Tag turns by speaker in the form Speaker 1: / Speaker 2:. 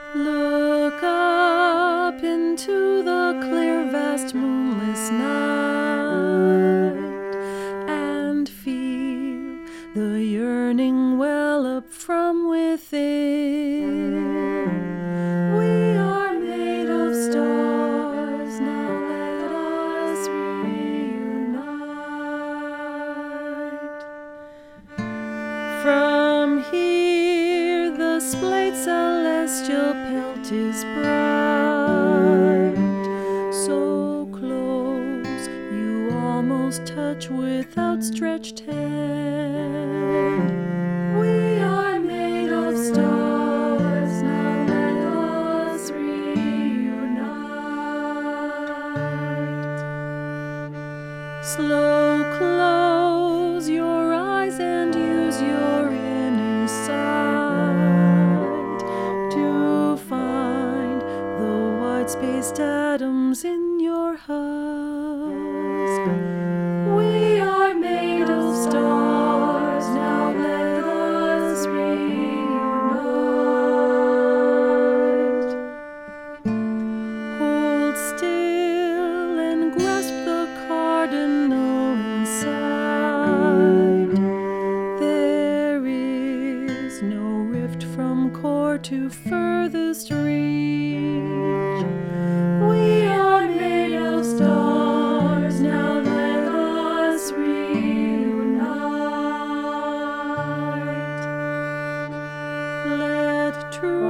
Speaker 1: Look up into the clear, vast, moonless night and feel the yearning well up from within. We are made of stars, now let us reunite. From here the splayed celestial pelt is bright, so close you almost touch with outstretched hand. We are made of stars, now let us reunite. Slow close your eyes and use your inner sight to find the wide-spaced atoms in